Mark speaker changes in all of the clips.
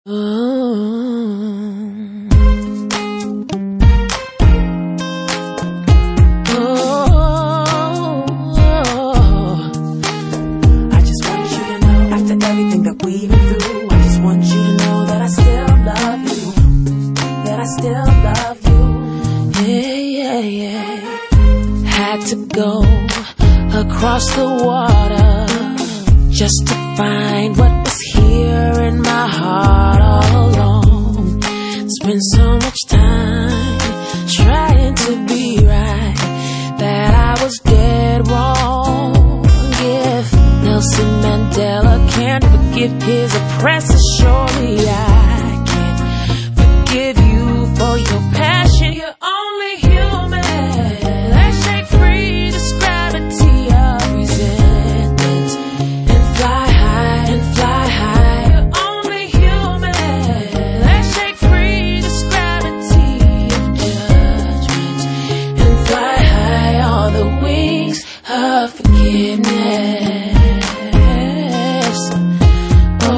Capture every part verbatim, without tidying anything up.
Speaker 1: Oh, oh, I just want you to know, after everything that we've been through, I just want you to know that I still love you, that I still love you. Yeah, yeah, yeah. Had to go across the water just to find what was here in my heart all along. Spent so much time trying to be right that I was dead wrong. If Nelson Mandela can't forgive his oppressor, surely I can't forgive you for your passion. You're only human. Let's shake free this gravity of resentment and fly high and fly high. You're only human. Let's shake free this gravity of judgment and fly high on the wings of forgiveness. Oh,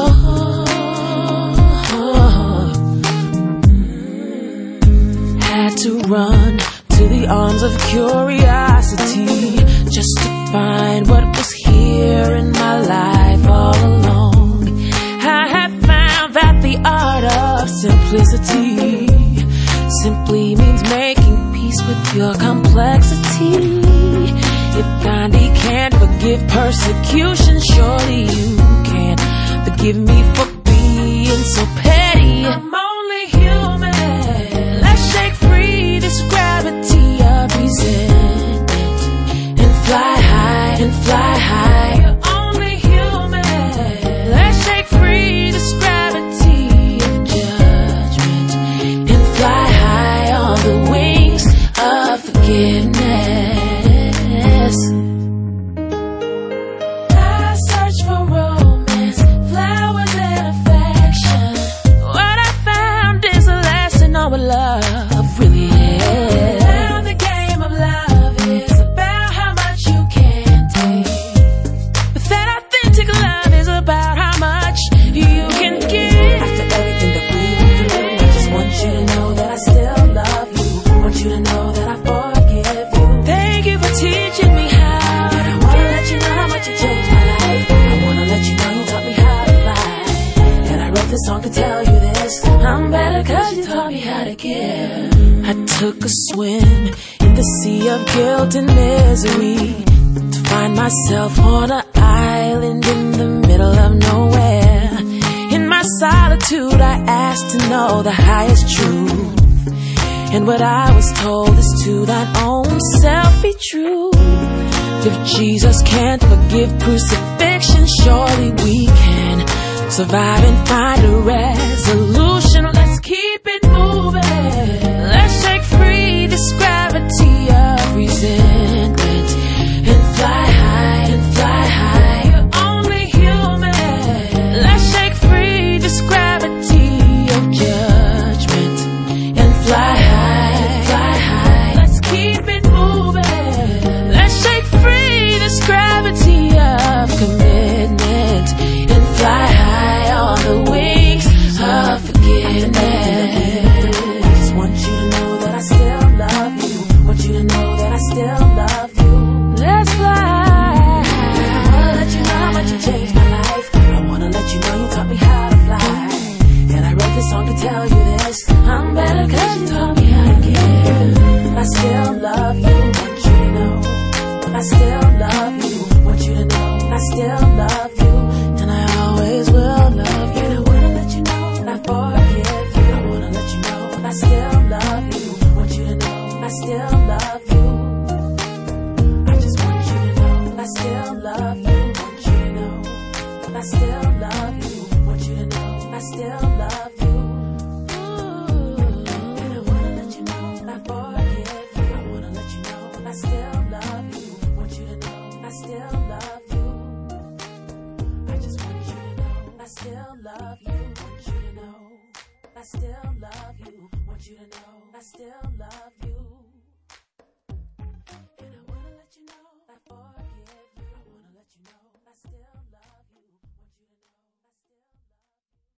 Speaker 1: had to run to the arms of curiosity just to find what was here in my life all along. I have found that the art of simplicity simply means making peace with your complexity. If Gandhi can't forgive persecution, surely you can't forgive me for being so petty. I'm only human. Let's shake free this gravity of resentment and fly high and fly high. You're only human. Let's shake free this gravity of judgment and fly high on the wings of forgiveness. I search for romance, flowers and affection. What I found is a lesson on what love really is. Now the game of love is about how much you can take, but that authentic love is about how much you can give. After everything that we've been through, I just want you to know that I still love you. I want you to know that I forgive you. Thank you for teaching me how, and I wanna let you know how much you changed my life. I wanna let you know you taught me how to fly, and I wrote this song to tell you this. I'm better cause you taught me how to give. I took a swim in the sea of guilt and misery to find myself on an island in the middle of nowhere. In my solitude I asked to know the highest truth, and what I was told is to thine own self be true. If Jesus can't forgive crucifixion, surely we can survive and find a resolution. Let's keep it moving. Let's shake free this gravity of resentment and fly high and fly high. You're only human. Let's shake free this gravity of judgment and fly high and fly high. Let's keep it moving. Let's shake free this gravity of commitment and fly high on the wings of forgiveness. Just want you to know that I still love you. Want you to know that I still love you. Let's fly. I wanna let you know how much you changed my life. I wanna let you know you taught me how to fly, and I wrote this song to tell you this. I'm better cause you taught me how to give. I still love you. Want you to know I still love you. Want you to know I still love you, and I always will love you. And I wanna let you know that I forgive you. I wanna let you know I still love you. Want you to know I still love you. I just want you to know I still love you. Want you to know I still love you. Want you to know I still love you. And I wanna let you know I forgive you. I wanna let you know I still love you. Want you to know I still love you. I just want you to know I still love you. Want you to know I still love you. Want you to know I still love you.